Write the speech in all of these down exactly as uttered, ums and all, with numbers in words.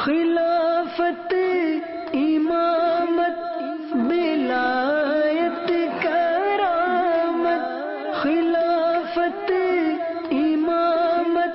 खिलाफत इमामत विलायत करामत, खिलाफत इमामत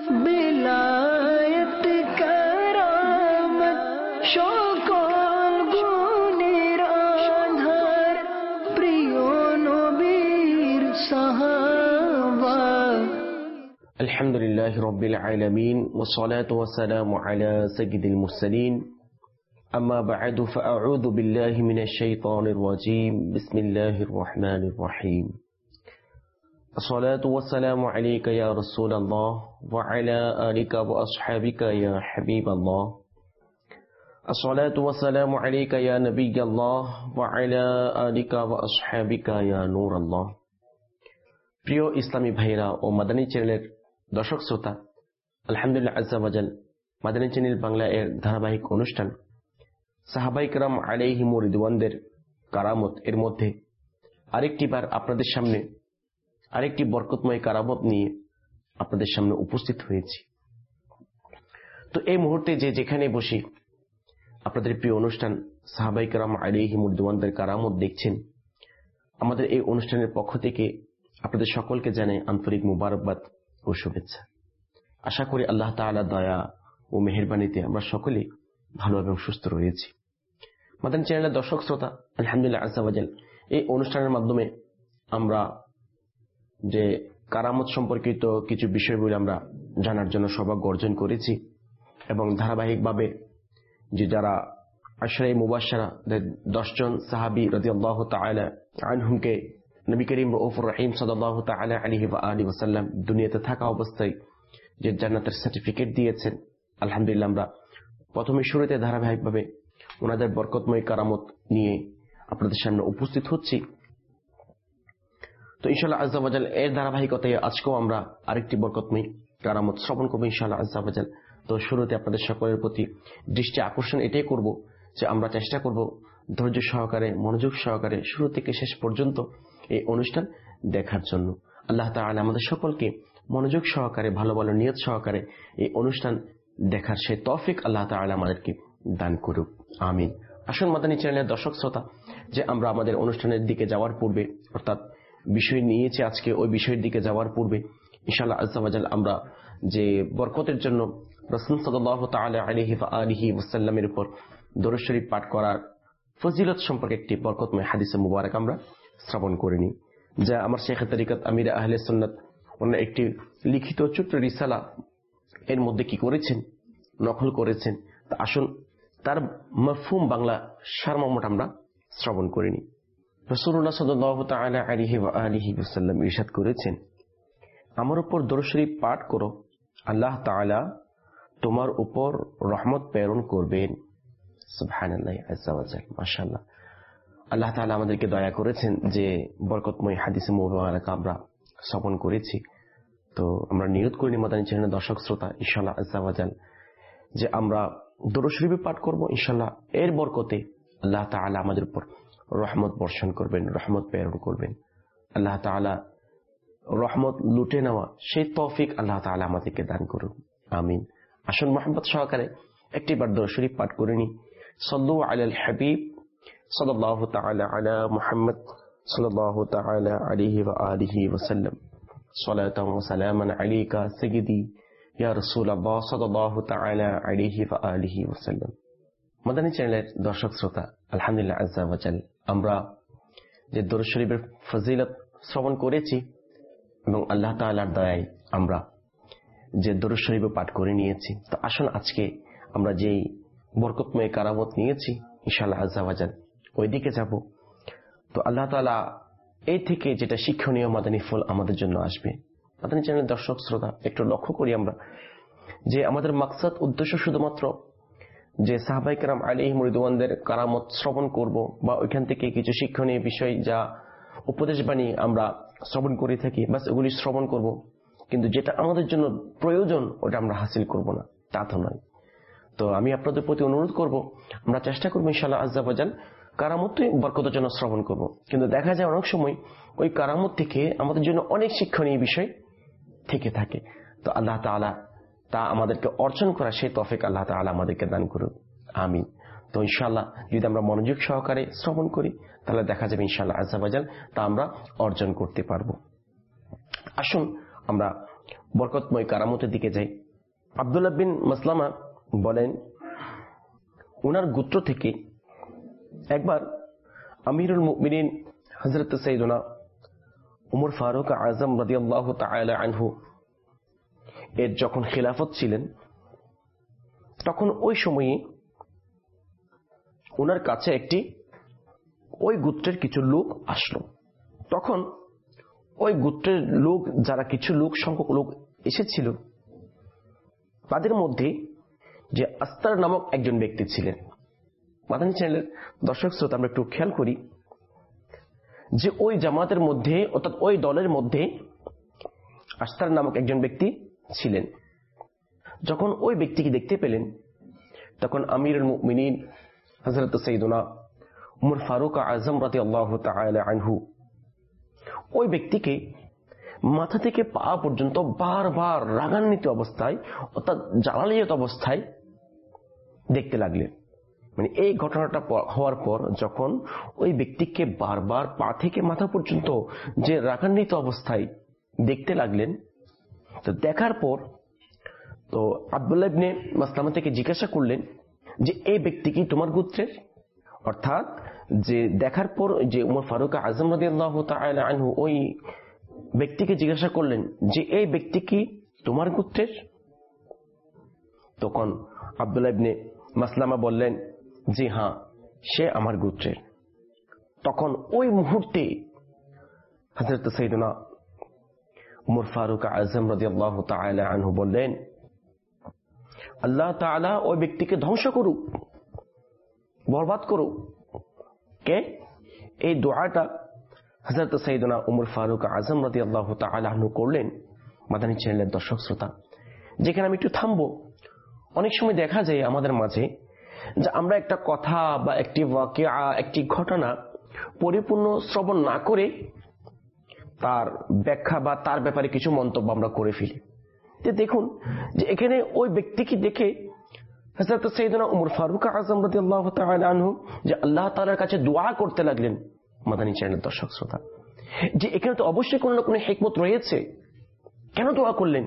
विलायत करामत, সকল গুণের আধার প্রিয় নবীর সাহাবা। الحمد لله رب العالمين والصلاة والسلام على سيد المرسلين أما بعد فأعوذ بالله من الشيطان الرجيم بسم الله الرحمن الرحيم الصلاة والسلام عليك يا رسول الله وعلى آلك وأصحابك يا حبيب الله الصلاة والسلام عليك يا نبي الله وعلى آلك وأصحابك يا نور الله। প্রিয় ইসলামী ভাইরা ও মাদানী চ্যানেলের দর্শক শ্রোতা, আলহামদুলিল্লাহ আজ্জা ওয়াজাল মাদানী চ্যানেল বাংলা এর ধারাবাহিক অনুষ্ঠান সাহাবায়ে কেরাম আলাইহিমুর রিদওয়ানদের কারামত এর মধ্যে আরেকটি বার আপনাদের সামনে আরেকটি বরকতময় কারামত নিয়ে আপনাদের সামনে উপস্থিত হয়েছি। তো এই মুহূর্তে যে যেখানে বসে আপনাদের প্রিয় অনুষ্ঠান সাহাবায়ে কেরাম আলাইহিমুর রিদওয়ানদের কারামত দেখছেন, আমাদের এই অনুষ্ঠানের পক্ষ থেকে আপনাদের সকলকে জানাই আন্তরিক মুবারকবাদ ও শুভেচ্ছা। আশা করি আল্লাহ তাআলার দয়া ও মেহেরবানিতে আমরা সকলে ভালো এবং সুস্থ রয়েছি। মাদানী চ্যানেলের দর্শক শ্রোতা, আলহামদুলিল্লাহ আজ্জা ওয়াজাল এই অনুষ্ঠানের মাধ্যমে আমরা যে কারামত সম্পর্কিত কিছু বিষয়গুলি আমরা জানার জন্য সৌভাগ্য অর্জন করেছি এবং ধারাবাহিকভাবে যে যারা আশরায়ে মুবাশশারা দশজন সাহাবী রাদিয়াল্লাহু তাআলা আনহুমকে নবী করিম রউফুর রহিম সাল্লাল্লাহু তাআলা আলাইহি ওয়া আলিহি ওয়াসাল্লাম দুনিয়াতে থাকা অবস্থায় যে জান্নাতের সার্টিফিকেট দিয়েছেন, আলহামদুলিল্লাহ আমরা প্রথমে শুরুতে ধারাবাহিকভাবে ওনাদের বরকতময় কারামত নিয়ে আপনাদের সামনে উপস্থিত হচ্ছি। তো ইনশাআল্লাহ আজ্জা ওয়াজাল এর ধারাবাহিকতায় আজকেও আমরা আরেকটি বরকতময় কারামত শ্রবণ করব ইনশাআল্লাহ আজ্জা ওয়াজাল। তো শুরুতে আপনাদের সকলের প্রতি দৃষ্টি আকর্ষণ এটাই করব যে আমরা চেষ্টা করব ধৈর্য সহকারে মনোযোগ সহকারে শুরু থেকে শেষ পর্যন্ত এই অনুষ্ঠান দেখার জন্য। আল্লাহ তাআলা আমাদের সকলকে মনোযোগ সহকারে ভালো ভালো নিয়ত সহকারে এই অনুষ্ঠান দেখার সেই তৌফিক আল্লাহ তাআলা আমাদেরকে দান করুক, আমিন। আসুন মাদানী চ্যানেলের দর্শক শ্রোতা, যে আমরা আমাদের অনুষ্ঠানের দিকে যাওয়ার পূর্বে অর্থাৎ বিষয় নিয়েছি আজকে, ওই বিষয়ের দিকে যাওয়ার পূর্বে ইনশাআল্লাহ আজ্জা ওয়াজাল আমরা যে বরকতের জন্য রাসূল সাল্লাল্লাহু তাআলা আলাইহি ওয়া আলিহি ওয়াসাল্লামের উপর দরুদ শরীফ পাঠ করার ফজিলত সম্পর্কে একটি বরকতময় হাদিসে মুবারক আমরা শ্রবণ করে নিই, যা আমার শেখ তরিকত আমির আহলে সুন্নাত ওনার একটি লিখিত ছোট্ট রিসালা এর মধ্যে কি করেছেন, নকল করেছেন। তা আসুন তার মাফহুম বাংলা সারমর্মটা আমরা শ্রবণ করে নিই। রাসূলুল্লাহ সাল্লাল্লাহু তাআলা আলাইহি ওয়া আলিহি ওয়াসাল্লাম ইরশাদ করেছেন, আমার উপর দরুদ শরীফ পাঠ করো, আল্লাহ তাআলা তোমার উপর রহমত প্রেরণ করবেন। সুবহানাল্লাহ আযজা ওয়া জাল, মাশাআল্লাহ। আল্লাহ তাআলা আমাদেরকে দয়া করেছেন যে বরকতময় হাদিসে মুবারক আমরা শ্রবণ করেছি। তো আমরা নিয়ত করি মাদানী চ্যানেলের দর্শক শ্রোতা ইনশাআল্লাহ আযজা ওয়া জাল যে আমরা দরুদ শরীফ পাঠ করব, ইনশাআল্লাহ এর বরকতে আল্লাহ তাআলা আমাদের উপর রহমত বর্ষণ করবেন, রহমত প্রেরণ করবেন। আল্লাহ তাআলা রহমত লুটে নেওয়া সেই তৌফিক আল্লাহ তাআলা আমাদেরকে দান করুন, আমিন। আসুন মুহাম্মদ সহকারে একটিবার দরুদ শরীফ পাঠ করে নিই। সাল্লু আলাল হাবিব সাল্লাল্লাহু তাআলা আলা মুহাম্মদ সাল্লাল্লাহু তাআলা আলাইহি ওয়া আলিহি ওয়া সাল্লাম। সালাতান ওয়া সালামান আলাইকা সাইয়্যিদি ইয়া রাসূলুল্লাহ সাল্লাল্লাহু তাআলা আলাইহি ওয়া আলিহি ওয়া সাল্লাম। মাদানী চ্যানেলের দর্শক শ্রোতা, আলহামদুলিল্লাহ আযজা ওয়া জাল আমরা যে দরুদ শরীফের ফজিলত শ্রবণ করেছি এবং আল্লাহ তাআলার দয়ায় আমরা যে দরুদ শরীফ পাঠ করে নিয়েছি। তো আসুন আজকে আমরা যেই বরকতময় কারামত নিয়েছি ইনশাআল্লাহ আযজা ওয়া জাল ওই দিকে যাব। তো আল্লাহ তাআলা এই থেকে যেটা শিক্ষণীয় মাদানী ফল আমাদের জন্য আসবে। মাদানী চ্যানেলের দর্শক শ্রোতা, একটু লক্ষ্য করি আমরা যে আমাদের মাকসাদ উদ্দেশ্য শুধুমাত্র যে সাহাবায়ে কেরাম আলাইহিম রিদওয়ানদের কারামত শ্রবণ করব বা ওইখান থেকে কিছু শিক্ষণীয় বিষয় যা উপদেশ বাণী আমরা শ্রবণ করে থাকি বাস এগুলি শ্রবণ করব, কিন্তু যেটা আমাদের জন্য প্রয়োজন ওটা আমরা হাসিল করব না, তা তো নয়। তো আমি আপনাদের প্রতি অনুরোধ করব আমরা চেষ্টা করবো ইনশাআল্লাহ আযজা ওয়া জাল কারামত বরকতের জন্য শ্রবণ করব, কিন্তু দেখা যায় অনেক সময় ওই কারামত থেকে আমাদের জন্য অনেক শিক্ষণীয় বিষয় থেকে থাকে। তো আল্লাহ তাআলা তা আমাদেরকে অর্জন করা সেই তৌফিক আল্লাহ তাআলা আমাদেরকে দান করুন, আমিন। তো ইনশাআল্লাহ যদি আমরা মনোযোগ সহকারে শ্রবণ করি তাহলে দেখা যাবে ইনশাআল্লাহ আজ্জা ওয়া জাল তা আমরা অর্জন করতে পারবো। আসুন আমরা বরকতময় কারামতের দিকে যাই। আব্দুল্লাহ বিন মাসলামা বলেন, ওনার গোত্র থেকে একবার আমিরুল মুমিনিন হযরত সাইয়্যিদুনা উমর ফারুক আযম রাদিয়াল্লাহু তাআলা আনহু এর যখন খিলাফত ছিলেন, তখন ওই সময়ে ওনার কাছে একটি ওই গোত্রের কিছু লোক আসলো। তখন ওই গোত্রের লোক যারা কিছু লোক সংখ্যক লোক এসেছিল, তাদের মধ্যে যে আস্তার নামক একজন ব্যক্তি ছিলেন। মাদানী চ্যানেলের দর্শক শ্রোতা, আমরা একটু খেয়াল করি যে ওই জামাতের মধ্যে অর্থাৎ ওই দলের মধ্যে আস্তার নামক একজন ব্যক্তি ছিলেন। যখন ওই ব্যক্তিকে দেখতে পেলেন, তখন আমিরুল মুমিনিন হযরত সাইয়্যিদুনা উমর ফারুক আযম রাদিয়াল্লাহু তাআলা আনহু ওই ব্যক্তিকে মাথা থেকে পা পর্যন্ত বারবার রাগান্বিত অবস্থায় অর্থাৎ জালালিয়ত অবস্থায় দেখতে লাগলেন। মানে এই ঘটনাটা হওয়ার পর যখন ওই ব্যক্তিকে বারবার পা থেকে মাথা পর্যন্ত যে রাগান্বিত অবস্থায় দেখতে লাগলেন, তো দেখার পর তো আব্দুল্লাহ ইবনে মাসলামা থেকে জিজ্ঞাসা করলেন যে এই ব্যক্তি কি তোমার গোত্রের? অর্থাৎ যে দেখার পর যে উমর ফারুক আযম রাদিয়াল্লাহু তাআলা আনহু ওই ব্যক্তিকে জিজ্ঞাসা করলেন যে এই ব্যক্তি কি তোমার গোত্রের? তখন আব্দুল্লাহ ইবনে মাসলামা বললেন জি হ্যাঁ, সে আমার গোত্রের। তখন ওই মুহূর্তে হযরত সাইয়্যিদুনা উমর ফারুক আযম রাদিয়াল্লাহু তাআলা আনহু বললেন, আল্লাহ তাআলা ওই ব্যক্তিকে ধ্বংস করুক, বরবাদ করুক। কে? এই দোয়াটা হযরত সাইয়্যিদুনা উমর ফারুক আযম রাদিয়াল্লাহু তাআলা আনহু করলেন। মাদানী চ্যানেলের দর্শক শ্রোতা, যেখানে আমি একটু থামবো। অনেক সময় দেখা যায় আমাদের মাঝে যে আমরা একটা কথা বা একটি ওয়াকিয়া, একটি ঘটনা পরিপূর্ণ শ্রবণ না করে তার ব্যাখ্যা বা তার ব্যাপারে কিছু মন্তব্য আমরা করে ফেলি। দেখুন যে এখানে ওই ব্যক্তিকে দেখে হযরত সাইয়্যিদুনা উমর ফারুক আযম রাদিয়াল্লাহু তাআলা আনহু যে আল্লাহ তাআলার কাছে দোয়া করতে লাগলেন। মাদানী চ্যানেলের দর্শক শ্রোতা, যে এখানে তো অবশ্যই কোনো না কোনো হিকমত রয়েছে। কেন দোয়া করলেন?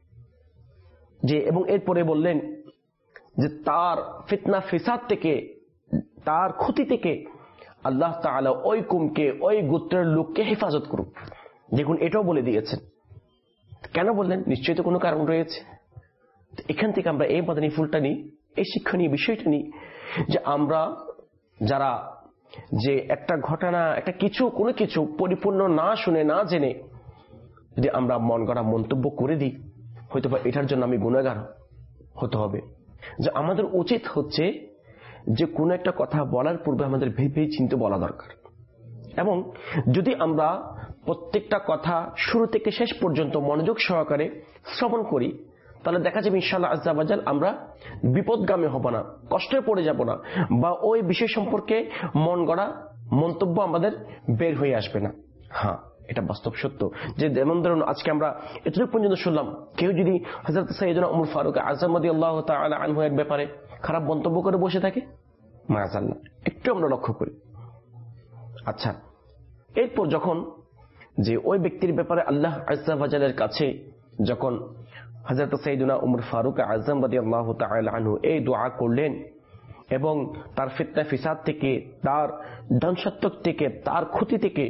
যে এবং এরপরে বললেন যে তার ফিতনা ফিসাদ থেকে, তার ক্ষতি থেকে আল্লাহ তাআলা ওই কওমকে, ওই গোত্রের লোককে হেফাজত করুক। দেখুন, এটাও বলে দিয়েছেন। কেন বললেন? নিশ্চয়ই তো কোনো কারণ রয়েছে। এখান থেকে আমরা এই মাদানী ফুলটা নিই, এই শিক্ষণীয় বিষয়টা নিই যে আমরা যারা যে একটা ঘটনা, একটা কিছু, কোনো কিছু পরিপূর্ণ না শুনে না জেনে যদি আমরা মন গড়া মন্তব্য করে দিই, হয়তো বা এটার জন্য আমি গুনাহগার হতে হবে। যে আমাদের উচিত হচ্ছে যে কোনো একটা কথা বলার পূর্বে আমাদের ভেবে চিন্তে বলা দরকার। এবং যদি আমরা প্রত্যেকটা কথা শুরু থেকে শেষ পর্যন্ত মনোযোগ সহকারে শ্রবণ করি, তাহলে দেখা যাবে ইনশাআল্লাহ আজ্জা ওয়া জাল আমরা বিপদগামী হব না, কষ্টে পড়ে যাব না, বা ওই বিষয় সম্পর্কে মন গড়া মন্তব্য আমাদের বের হয়ে আসবে না। হ্যাঁ, এটা বাস্তব সত্য যে যেমন ধরুন আজকে আমরা এতটুকু পর্যন্ত শুনলাম, কেউ যদি হযরত সাইয়্যিদুনা উমর ফারুক আযম রাদিয়াল্লাহু তাআলা আনহু এর ব্যাপারে খারাপ মন্তব্য করে বসে থাকে, মাআযাল্লাহ, একটু আমরা লক্ষ্য করি। আচ্ছা, এরপর যখন যে ওই ব্যক্তির ব্যাপারে আল্লাহ আজ্জা ওয়া জালের কাছে যখন হযরত সাইয়্যিদুনা উমর ফারুক আযম রাদিয়াল্লাহু তাআলা আনহু এই দোয়া করলেন এবং তার ফিতনা ফিসাদ থেকে, তার ধ্বংসাত্মক থেকে, তার ক্ষতি থেকে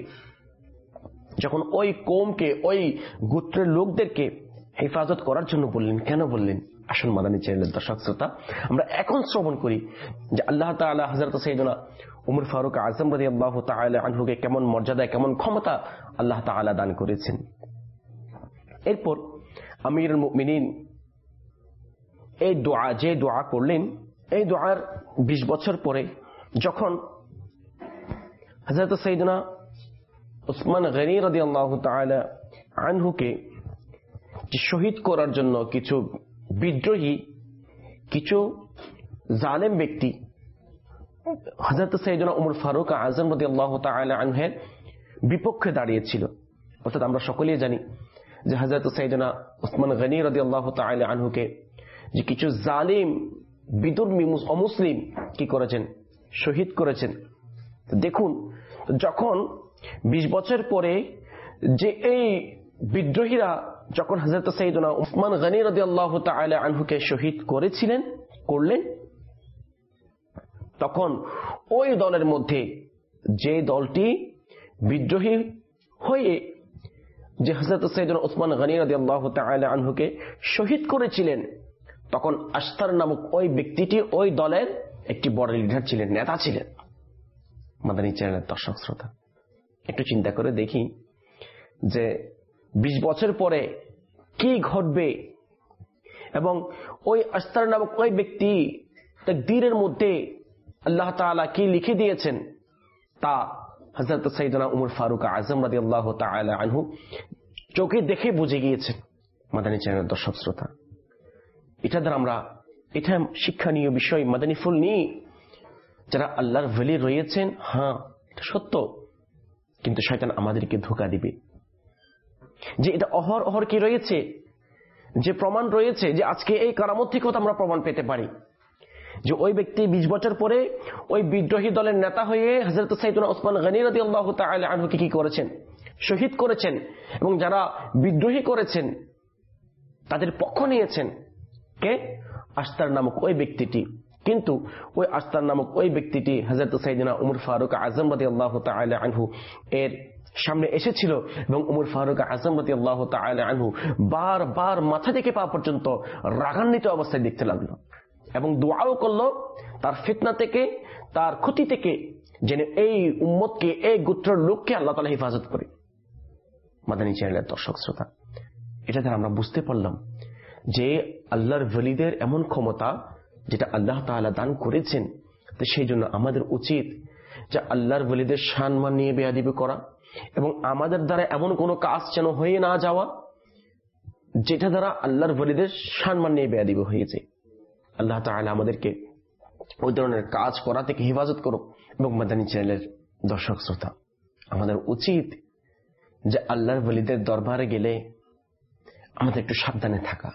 যখন ওই কওমকে, ওই গোত্রের লোকদেরকে হেফাজত করার জন্য বললেন, কেন বললেন? আসুন মাদানী চ্যানেলের দর্শক শ্রোতা, আমরা এখন শ্রবণ করি যে আল্লাহ তাআলা হযরত সাইয়্যিদুনা উমর ফারুক আযম রাদিয়াল্লাহু তাআলা আনহুকে কেমন মর্যাদা, কেমন ক্ষমতা আল্লাহ তাআলা দান করেছেন। এরপর আমিরুল মুমিনিন এই দোয়া, যে দোয়া করলেন, এই দোয়ার বিশ বছর পরে যখন হযরত সাইয়্যিদুনা উসমান গনি রাদিয়াল্লাহু তাআলা আনহুকে শহীদ করার জন্য কিছু বিদ্রোহী, কিছু জালেম ব্যক্তি হযরত সাইয়্যিদুনা উমর ফারুক আযম রাদিয়াল্লাহু তাআলা আনহুর বিপক্ষে দাঁড়িয়েছিল। অর্থাৎ আমরা সকলেই জানি যে হযরত সাইয়্যিদুনা উসমান গনি রাদিয়াল্লাহু তাআলা আনহুকে যে কিছু জালিম বিধর্মী অমুসলিম কি করেছেন, শহীদ করেছেন। দেখুন, যখন বিশ বছর পরে যে এই বিদ্রোহীরা যখন হযরত সাইয়েদনা উসমান গনি রাদিয়াল্লাহু তাআলা আনহুকে শহীদ করেছিলেন করলেন, তখন ওই দলের মধ্যে যে দলটি বিদ্রোহী হয়ে যে হযরত সাইয়েদনা উসমান গনি রাদিয়াল্লাহু তাআলা আনহুকে শহীদ করেছিলেন, তখন আশতার নামক ওই ব্যক্তিটি ওই দলের একটি বড় লিডার ছিলেন, নেতা ছিলেন। মাদানী চ্যানেলের দর্শক শ্রোতা, একটু চিন্তা করে দেখি যে বিশ বছর পরে কি ঘটবে, এবং ওই আশতার নামক ওই ব্যক্তি তাকদীরের মধ্যে আল্লাহ তাআলা কি লিখে দিয়েছেন তা হযরত সাইয়েদনা উমর ফারুক আযম রাদিয়াল্লাহু তাআলা আনহু চোখে দেখে বুঝে গিয়েছেন। মাদানী চ্যানেলের দর্শক শ্রোতা, এটা দ্বারা আমরা এটা শিক্ষণীয় বিষয় মাদানী ফুল নিয়ে যারা আল্লাহর ওলি রয়েছেন, হ্যাঁ এটা সত্য, কিন্তু শয়তান আমাদেরকে ধোঁকা দিবে যে এটা অহর অহর কি রয়েছে, যে প্রমাণ রয়েছে, যে আজকে এই কারামত থেকেও আমরা প্রমাণ পেতে পারি যে ওই ব্যক্তি বিশ বছর পরে ওই বিদ্রোহী দলের নেতা হয়ে হযরত সাইয়েদনা উসমান গনি রাদিয়াল্লাহু তাআলা আনহুকে কি করেছেন, শহীদ করেছেন, এবং যারা বিদ্রোহী করেছেন তাদের পক্ষ নিয়েছেন কে, আশতার নামক ওই ব্যক্তিটি। কিন্তু ওই আশতার নামক ওই ব্যক্তিটি হযরত সাইয়েদনা উমর ফারুক আযম রাদিয়াল্লাহু তাআলা আনহু এর সামনে এসেছিল, এবং উমর ফারুক আযম রাদিয়াল্লাহু তাআলা আনহু বারবার মাথা থেকে পা পর্যন্ত রাগান্বিত অবস্থায় দেখতে লাগলো, এবং দোয়াও করলো তার ফিতনা থেকে, তার ক্ষতি থেকে, যেন এই উম্মতকে, এই গোত্রের লোককে আল্লাহ তাআলা হেফাজত করে। মাদানী চ্যানেলের দর্শক শ্রোতা, এটা দ্বারা আমরা বুঝতে পারলাম যে আল্লাহর ওলিদের এমন ক্ষমতা যেটা আল্লাহ তাআলা দান করেছেন। তো সেই জন্য আমাদের উচিত যে আল্লাহর ওলিদের সম্মান নিয়ে বেয়াদবি করা, এবং আমাদের দ্বারা এমন কোনো কাজ যেন হয়ে না যাওয়া যেটা দ্বারা আল্লাহর ওলিদের সম্মান নিয়ে বেয়াদবি হয়েছে। আল্লাহ তাআলা আমাদেরকে ওই ধরনের কাজ করা থেকে হেফাজত করুক। এবং মাদানী চ্যানেলের দর্শক শ্রোতা, আমাদের উচিত যে আল্লাহর ওলিদের দরবারে গেলে আমাদের একটু সাবধানে থাকা।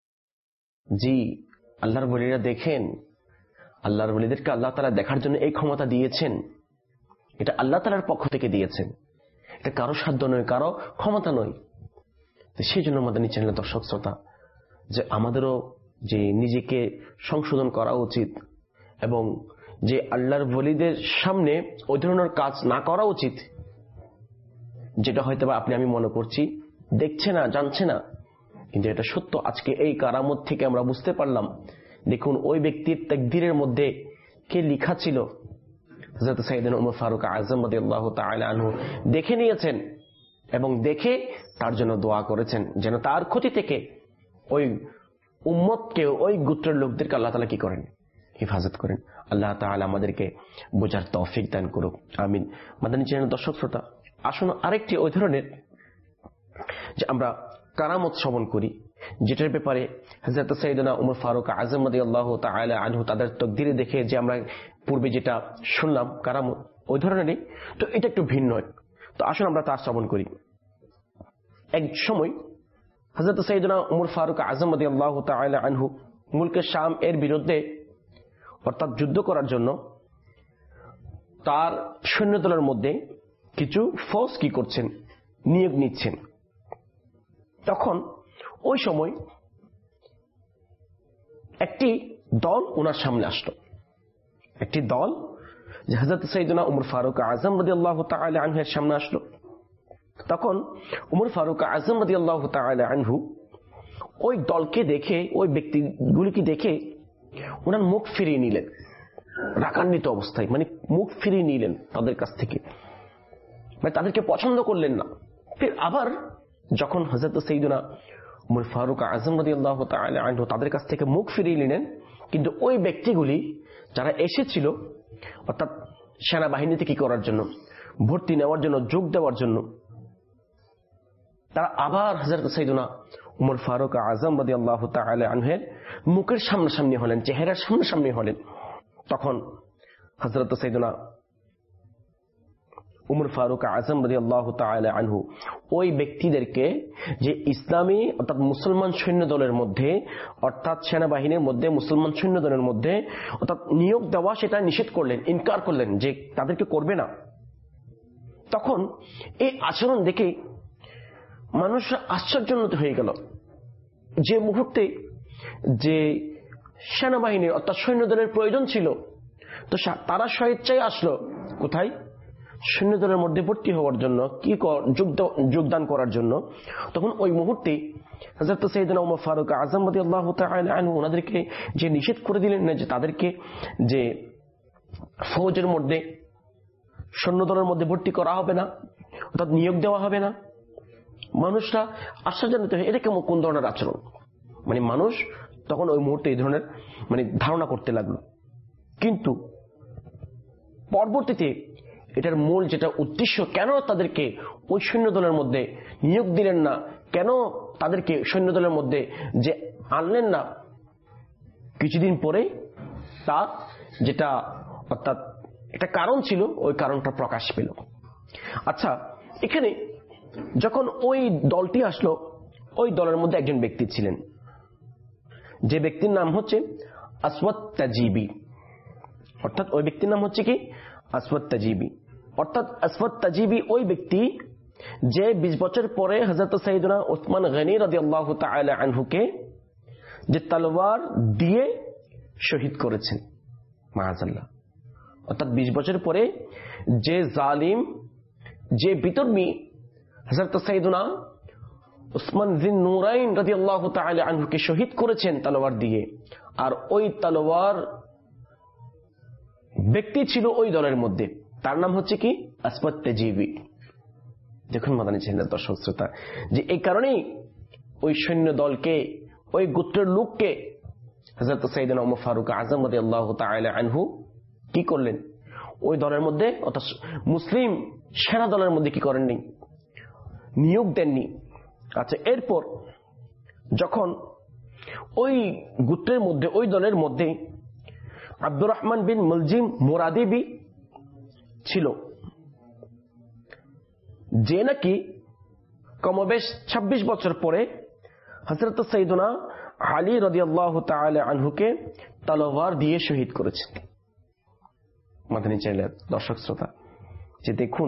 জি, আল্লাহর ওলিরা দেখেন, আল্লাহর ওলিদেরকে আল্লাহ তাআলা দেখার জন্য এই ক্ষমতা দিয়েছেন, এটা আল্লাহ তাআলার পক্ষ থেকে দিয়েছেন, এটা কারো সাধ্য নয়, কারো ক্ষমতা নয়। সেই জন্য মাদানী চ্যানেলের দর্শক শ্রোতা, যে আমাদেরও যে নিজেকে সংশোধন করা উচিত, এবং যে আল্লাহর ওলিদের সামনে ওই ধরনের কাজ না করা উচিত যেটা হয়তো বা আপনি আমি মনে করছি দেখছে না, জানছে না, কিন্তু এটা সত্য। আজকে এই কারামত থেকে আমরা বুঝতে পারলাম। দেখুন, ওই ব্যক্তির তাকদীরের মধ্যে কে লিখা ছিল, হযরত সাইয়েদনা উমর ফারুক আযম রাদিয়াল্লাহু তাআলা আনহু দেখে নিয়েছেন, এবং দেখে তার জন্য দোয়া করেছেন যেন তার ক্ষতি থেকে ওই উম্মতকে, ওই গোত্রের লোকদেরকে আল্লাহ তাআলা কি করেন, হেফাজত করেন। আল্লাহ তাআলা আমাদেরকে বোঝার তৌফিক দান করুক, আমিন। মাদানী চ্যানেলের দর্শক শ্রোতা, আসুন আরেকটি ওই ধরনের যে আমরা কারামত শ্রবণ করি, যেটার ব্যাপারে হযরত সাইয়েদনা উমর ফারুক আযম রাদিয়াল্লাহু তাআলা আনহু তাদের তাকদীরে দেখে যে আমরা পূর্বে যেটা শুনলাম কারামত ওই ধরনেরই, তো এটা একটু ভিন্ন। তো আসুন আমরা তা শ্রবণ করি। এক সময় হযরত সাইয়েদনা উমর ফারুক আযম রাদিয়াল্লাহু তাআলা আনহু মুলকে শাম এর বিরুদ্ধে অর্থাৎ যুদ্ধ করার জন্য তার সৈন্যদলের মধ্যে কিছু ফৌজ কি করছেন, নিয়োগ নিচ্ছেন। তখন ওই সময় একটি দল ওনার সামনে আসলো, একটি দল যে হযরত সাইয়েদনা উমর ফারুক আযম রাদিয়াল্লাহু তাআলা আনহু এর সামনে আসলো। তখন উমর ফারুক আযম রাদিয়াল্লাহু তাআলা আনহু ওই দলকে দেখে, ওই ব্যক্তিগুলিকে দেখে ওনার মুখ ফিরিয়ে নিলেন, রাগান্বিত অবস্থায়, মানে মুখ ফিরিয়ে নিলেন তাদের কাছ থেকে, মানে তাদেরকে পছন্দ করলেন না। ফির আবার যখন হযরত সাইয়েদনা উমর ফারুক আযম রাদিয়াল্লাহু তাআলা আনহু তাদের কাছ থেকে মুখ ফিরিয়ে নিলেন, কিন্তু ওই ব্যক্তিগুলি যারা এসেছিল অর্থাৎ সেনাবাহিনীতে কি করার জন্য, ভর্তি নেওয়ার জন্য, যোগ দেওয়ার জন্য, তারা আবার হযরত সাইয়েদনা উমর ফারুক আযম রাদিয়াল্লাহু তাআলা আনহুর মুখের সামনাসামনি হলেন, চেহারার সামনাসামনি হলেন। তখন হযরত সাইয়েদনা উমর ফারুক আজম রাদিয়াল্লাহু তাআলা আনহু ওই ব্যক্তিদেরকে যে ইসলামী অর্থাৎ মুসলমান সৈন্য দলের মধ্যে অর্থাৎ সেনাবাহিনীর মধ্যে মুসলমান সৈন্য দলের মধ্যে অর্থাৎ নিয়োগ দেওয়া সেটা নিষেধ করলেন, ইনকার করলেন যে তাদেরকে করবে না। তখন এই আচরণ দেখে মানুষরা আশ্চর্যান্বিত হয়ে গেল। যে মুহূর্তে যে সেনাবাহিনীর অর্থাৎ সৈন্য দলের প্রয়োজন ছিল, তো তারা স্বেচ্ছায় আসলো কোথায়? সৈন্য দলের মধ্যে ভর্তি হওয়ার জন্য, কি যোগদান করার জন্য। তখন ওই মুহূর্তে হযরত সাইয়েদনা উমর ফারুক আযম রাদিয়াল্লাহু তাআলা আনহু ওনাদেরকে যে নিষেধ করে দিলেন না যে তাদেরকে যে ফৌজের মধ্যে সৈন্য দলের মধ্যে ভর্তি করা হবে না, অর্থাৎ নিয়োগ দেওয়া হবে না। মানুষরা আশ্চর্যান্বিত হয়ে এটা কেমন কোন ধরনের আচরণ, মানে মানুষ তখন ওই মুহূর্তে এই ধরনের মানে ধারণা করতে লাগলো। কিন্তু পরবর্তীতে এটার মূল যেটা উদ্দেশ্য, কেন তাদেরকে ওই সৈন্য দলের মধ্যে নিয়োগ দিলেন না, কেন তাদেরকে সৈন্য দলের মধ্যে যে আনলেন না, কিছুদিন পরে তার যেটা অর্থাৎ একটা কারণ ছিল ওই কারণটা প্রকাশ পেল। আচ্ছা, এখানে যখন ওই দলটি আসলো, ওই দলের মধ্যে একজন ব্যক্তি ছিলেন, যে ব্যক্তির নাম হচ্ছে আসওয়াদ তাজিবি। অর্থাৎ ওই ব্যক্তির নাম হচ্ছে কি? আসওয়াদ তাজিবি। অর্থাৎ আসওয়াদ তাজিবি ওই ব্যক্তি যে বিশ বছর পরে হযরত সাইয়েদনা উসমান গনি রাদিয়াল্লাহু তাআলা আনহুকে যে তলোয়ার দিয়ে শহীদ করেছেন, মাআযাল্লাহ। অর্থাৎ বিশ বছর পরে যে জালিম, যে বিতর্মী হযরত সাইয়েদনা উসমান যিন নূরাইন রাদিয়াল্লাহু তাআলা আনহুকে শহীদ করেছেন তলোয়ার দিয়ে, আর ওই তলোয়ার ব্যক্তি ছিল ওই দলের মধ্যে, তার নাম হচ্ছে কি? আসওয়াদ তাজিবি। দেখুন মাদানী চ্যানেলের দর্শক শ্রোতা, যে এই কারণেই ওই সৈন্য দলকে, ওই গোত্রের লোককে হযরত সাইয়েদনা উমর ফারুক আযম রাদিয়াল্লাহু তাআলা আনহু কি করলেন? ওই দলের মধ্যে অর্থাৎ মুসলিম সেনা দলের মধ্যে কি করেননি? নিয়োগ দেননি। আচ্ছা, এরপর যখন ওই গোত্রের মধ্যে, ওই দলের মধ্যে আব্দুর রহমান বিন মুলজিম মুরাদিবি ছিল, যে নাকি কমবেশ ছাব্বিশ বছর পরে হযরত সাইয়েদনা আলী রাদিয়াল্লাহু তাআলা আনহুকে তলোয়ার দিয়ে শহীদ করেছেন। মাদানী চ্যানেলের দর্শক শ্রোতা, যে দেখুন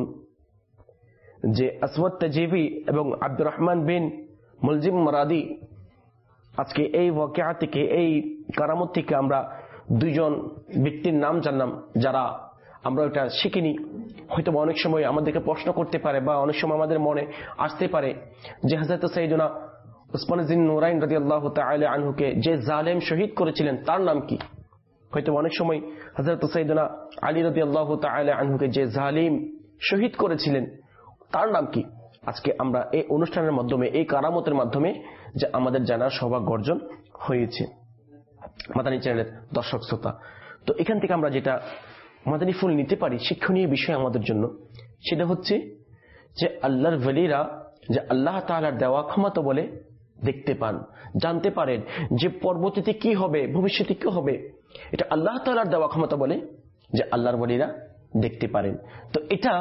যে আসওয়াদ তাজিবি এবং আব্দুর রহমান বিন মুলজিম মুরাদি, আজকে এই ওয়াকিয়া থেকে, এই কারামত থেকে আমরা দুইজন ব্যক্তির নাম জানলাম, যারা আমরা ওটা শিখিনি। হয়তো অনেক সময় আমাদেরকে প্রশ্ন করতে পারে বা অনেক সময় আমাদের মনে আসতে পারে যে হযরত সাইয়েদনা উসমান যিন নূরাইন রাদিয়াল্লাহু তাআলা আনহুকে যে জালেম শহীদ করেছিলেন তার নাম কি? হয়তো অনেক সময় হযরত সাইয়েদনা আলী রাদিয়াল্লাহু তাআলা আনহুকে যে জালিম শহীদ করেছিলেন তার নাম কি? আজকে আমরা এই অনুষ্ঠানের মাধ্যমে, এই কারামতের মাধ্যমে যে আমাদের জানার সৌভাগ্য অর্জন হয়েছে। মাদানী চ্যানেলের দর্শক শ্রোতা, তো এখান থেকে আমরা যেটা মাদানী ফুল নিতে পারি শিক্ষণীয় বিষয় আমাদের জন্য, সেটা হচ্ছে যে আল্লাহর ওয়ালিরা যে আল্লাহ তাআলার দেওয়া ক্ষমতা বলে দেখতে পান, জানতে পারেন যে পরবর্তীতে কি হবে, ভবিষ্যতে কি হবে, এটা আল্লাহ তাআলার দেওয়া ক্ষমতা বলে যে আল্লাহর ওয়ালিরা দেখতে পারেন। তো এটা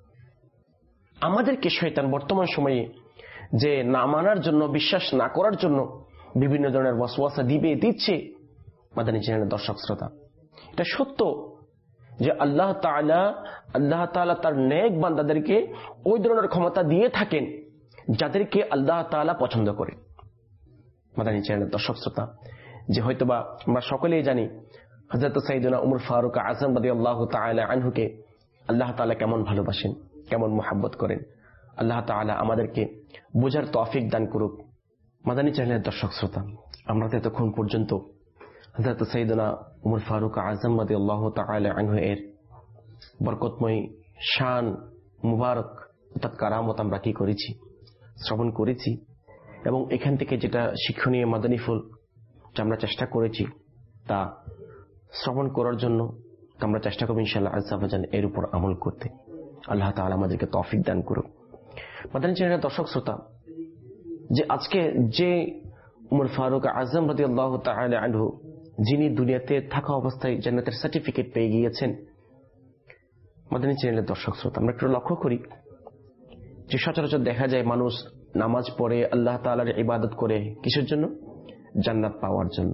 আমাদেরকে শয়তান বর্তমান সময়ে যে না মানার জন্য, বিশ্বাস না করার জন্য বিভিন্ন ধরনের ওয়াসওয়াসা দিবে, দিচ্ছে। মাদানী চ্যানেলের দর্শক শ্রোতা, এটা সত্য যে আল্লাহ তাআলা আল্লাহ তাআলা তার নেক বান্দাদেরকে ওই ধরনের ক্ষমতা দিয়ে থাকেন যাদেরকে আল্লাহ তাআলা পছন্দ করে। মাদানী চ্যানেলের দর্শক শ্রোতা, যে হয়তোবা আমরা সকলেই জানি হযরত সাইয়েদনা উমর ফারুক আযম রাদিয়াল্লাহু তাআলা আনহুকে আল্লাহ তাআলা কেমন ভালোবাসেন, কেমন মহব্বত করেন। আল্লাহ তাআলা আমাদেরকে বোঝার তৌফিক দান করুক। মাদানী চ্যানেলের দর্শক শ্রোতা, আমরা তো এতক্ষণ পর্যন্ত হযরত সাইয়েদনা উমর ফারুক আযম রাদিয়াল্লাহু তাআলা আনহু এর বরকতময় শান মুবারক অর্থাৎ কারামত আমরা কি করেছি? শ্রবণ করেছি। এবং এখান থেকে যেটা শিক্ষণীয় মাদানী ফুল আমরা চেষ্টা করেছি তা শ্রবণ করার জন্য আমরা চেষ্টা করব ইনশাআল্লাহ আজ্জা ওয়া জাল এর উপর আমল করতে। আল্লাহ তাআলা আমাদেরকে তৌফিক দান করুক। মাদানী চ্যানেলের দর্শক শ্রোতা, যে আজকে যে উমর ফারুক আযম রাদিয়াল্লাহু তাআলা আনহু যিনি দুনিয়াতে থাকা অবস্থায় জান্নাতের সার্টিফিকেট পেয়ে গিয়েছেন, মাদানী চ্যানেলের দর্শক শ্রোতা, আমরা একটু লক্ষ্য করি যে সচরাচর দেখা যায় মানুষ নামাজ পড়ে, আল্লাহ তাআলার ইবাদত করে, কিসের জন্য? জান্নাত পাওয়ার জন্য।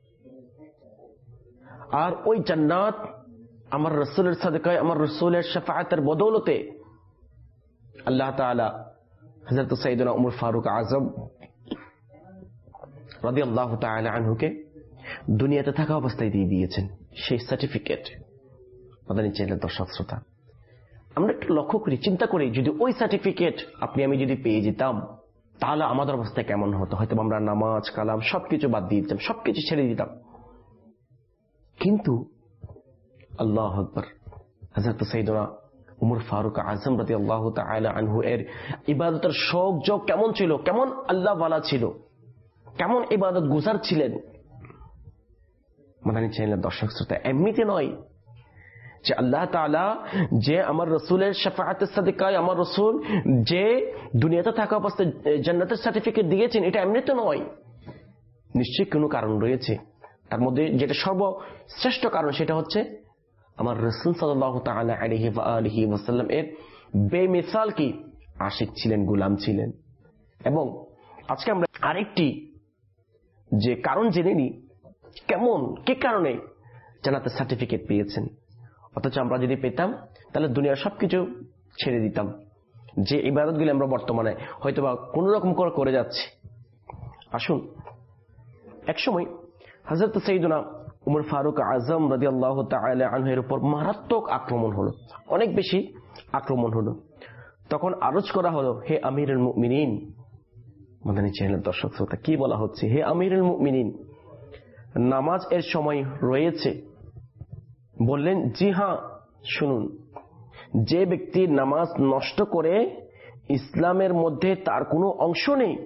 আর ওই জান্নাত আমার রাসূলের সাদকায়, আমার রাসূলের শাফাআতের বদৌলতে আল্লাহ তাআলা হযরত সাইয়েদনা উমর ফারুক আযম রাদিয়াল্লাহু তাআলা আনহুকে দুনিয়াতে থাকা অবস্থায় দিয়ে দিয়েছেন সেই সার্টিফিকেট। মাদানী চ্যানেলের দর্শক শ্রোতা, আমরা একটু লক্ষ্য করি, চিন্তা করি, যদি ওই সার্টিফিকেট আপনি আমি যদি পেয়ে যেতাম তাহলে আমাদের অবস্থা কেমন হতো? হয়তো আমরা নামাজ কালাম সবকিছু বাদ দিয়ে দিতাম, সবকিছু ছেড়ে দিতাম। কিন্তু আল্লাহু আকবার, হযরত সাইয়েদনা উমর ফারুক আযম রাদিয়াল্লাহু তাআলা আনহু এর ইবাদতের শৌক যোগ কেমন ছিল, কেমন আল্লাহ ওয়ালা ছিল, কেমন ইবাদত গুজার ছিলেন। মাদানী চ্যানেলের দর্শক শ্রোতা, এমনিতে নয় যে আল্লাহ তাআলা যে আমার রাসূলের শাফাআতের সাদকায় আমার রাসূল যে দুনিয়াতে থাকা অবস্থায় জান্নাতের সার্টিফিকেট দিয়েছেন, এটা এমনিতে নয়, নিশ্চয়ই কোনো কারণ রয়েছে। তার মধ্যে যেটা সর্বশ্রেষ্ঠ কারণ সেটা হচ্ছে আমার রাসূল সাল্লাল্লাহু তাআলা আলাইহি ওয়া আলিহি ওয়াসাল্লাম এর বেমিসাল কি আশিক ছিলেন, গোলাম ছিলেন। এবং আজকে আমরা আরেকটি যে কারণ জেনে নিই, কেমন কি কারণে জান্নাতের সার্টিফিকেট পেয়েছেন। অথচ আমরা যদি পেতাম তাহলে দুনিয়ার সবকিছু ছেড়ে দিতাম, যে ইবাদতগুলি আমরা বর্তমানে হয়তোবা কোন রকম করে করে যাচ্ছি। আসুন, একসময় হযরত সাইয়েদনা উমর ফারুক আযম রাদিয়াল্লাহু তাআলা আনহু এর উপর মারাত্মক আক্রমণ হলো, অনেক বেশি আক্রমণ হলো। তখন আরজ করা হলো, হে আমিরুল মুমিনিন। মাদানী চ্যানেলের দর্শক শ্রোতা, কি বলা হচ্ছে? হে আমিরুল মুমিনিন, নামাজ এর সময় রয়েছে। বললেন, জি হ্যাঁ, শুনুন, যে ব্যক্তি নামাজ নষ্ট করে ইসলামের মধ্যে তার কোনো অংশ নেই।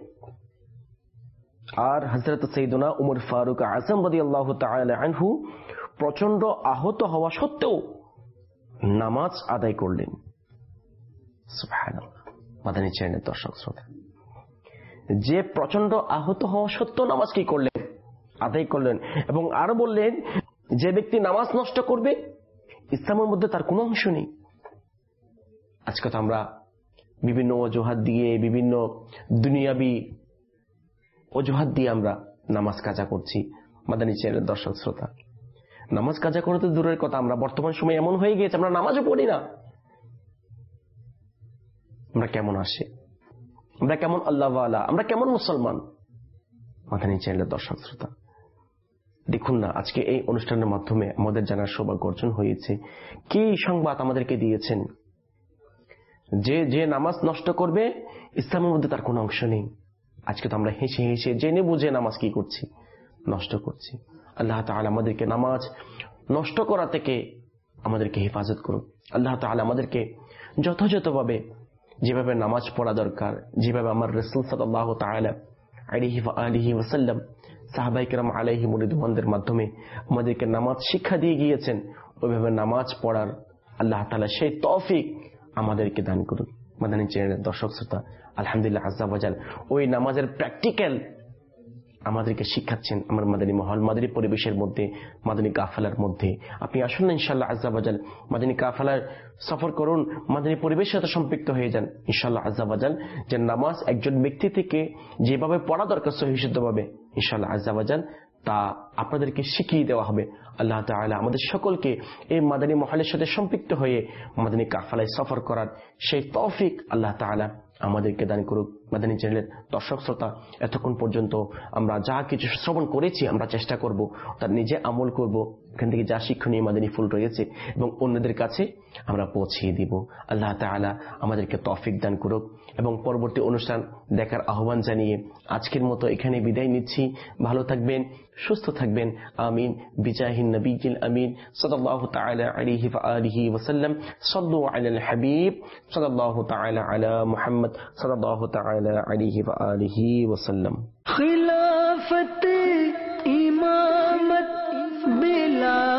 আর হযরত সাইয়েদনা উমর ফারুক আযম রাদিয়াল্লাহু তাআলা আনহু প্রচন্ড আহত হওয়া সত্ত্বেও নামাজ আদায় করলেন। সুবহানাল্লাহ। মাদানী চ্যানেলের দর্শক শ্রোতা, যে প্রচন্ড আহত হওয়া সত্ত্বেও নামাজ কি করলেন? আদায় করলেন। এবং আরো বললেন, যে ব্যক্তি নামাজ নষ্ট করবে ইসলামের মধ্যে তার কোনো অংশ নেই। আজকে তো আমরা বিভিন্ন অজুহাত দিয়ে, বিভিন্ন দুনিয়াবি অজুহাত দিয়ে আমরা নামাজ কাজা করছি। মাদানী চ্যানেলের দর্শক শ্রোতা, নামাজ কাজা করতে দূরের কথা, আমরা বর্তমান সময় এমন হয়ে গিয়েছে আমরা নামাজও পড়ি না। আমরা কেমন আসে, আমরা কেমন আল্লাহ ওয়ালা, আমরা কেমন মুসলমান? মাদানী চ্যানেলের দর্শক শ্রোতা, দেখুন না, আজকে এই অনুষ্ঠানের মাধ্যমে আমাদের জানার সৌভাগ্য অর্জন হয়েছে। কি সংবাদ আমাদেরকে দিয়েছেন, যে যে নামাজ নষ্ট করবে ইসলামের মধ্যে তার কোনো অংশ নেই। আজকে তো আমরা হেসে হেসে জেনে বুঝে নামাজ কি করছি, নষ্ট করছি। আল্লাহ তাআলা আমাদেরকে নামাজ নষ্ট করা থেকে আমাদেরকে হেফাজত করুন। আল্লাহ তাআলা আমাদেরকে যথাযথভাবে যেভাবে নামাজ পড়া দরকার, যেভাবে আমার রাসূল সাল্লাল্লাহু তাআলা আলাইহি ওয়া আলিহি ওয়াসাল্লাম সাহাবায়ে কেরাম আলাইহিম রিদওয়ানদের মাধ্যমে আমাদেরকে নামাজ শিক্ষা দিয়ে গিয়েছেন, ওইভাবে নামাজ পড়ার আল্লাহ তাআলা সেই তৌফিক আমাদেরকে দান করুন। মাদানী চ্যানেলের দর্শক শ্রোতা, আলহামদুলিল্লাহ আজ্জা ওয়া জাল ওই নামাজের প্র্যাকটিক্যাল আমাদেরকে শিখাচ্ছেন আমার মাদানী মহল, মাদানী পরিবেশের মধ্যে, মাদানী কাফেলার মধ্যে। আপনি আসুন না ইনশাআল্লাহ আজ্জা ওয়া জাল, মাদানী কাফেলার সফর করুন, মাদানী পরিবেশের সাথে সম্পৃক্ত হয়ে যান ইনশাআল্লাহ আজ্জা ওয়া জাল। যে নামাজ একজন ব্যক্তি থেকে যেভাবে পড়া দরকার সহিষ্ণুভাবে ইনশাআল্লাহ আজ্জা ওয়া জাল তা আপনাদেরকে শিখিয়ে দেওয়া হবে। আল্লাহ তাআলা আমাদের সকলকে এই মাদানী মহলের সাথে সম্পৃক্ত হয়ে মাদানী কাফেলায় সফর করার সেই তৌফিক আল্লাহ তাআলা আমাদেরকে দান করুক। মাদানী চ্যানেলের দর্শক শ্রোতা, এতক্ষণ পর্যন্ত আমরা যা কিছু শ্রবণ করেছি আমরা চেষ্টা করব তার নিজে আমল করব, এখান থেকে যা শিক্ষণীয় মাদানী ফুল রয়েছে এবং অন্যদের কাছে আমরা পৌঁছিয়ে দিব। আল্লাহ তাআলা আমাদেরকে তৌফিক দান করুক। এবং পরবর্তী অনুষ্ঠান দেখার আহ্বান জানিয়ে আজকের মতো এখানে বিদায় নিচ্ছি। ভালো থাকবেন, সুস্থ থাকবেন, আমিন। বিজাহিন নবীল আমিন সাল্লাল্লাহু তাআলা আলাইহি ওয়া আলিহি ওয়া সাল্লাম। সাল্লু আলাল হাবিব সাল্লাল্লাহু তাআলা আলা মুহাম্মদ সাল্লাল্লাহু তাআলা আলাইহি ওয়া আলিহি ওয়া সাল্লাম। খিলাফত ইমামত বিলা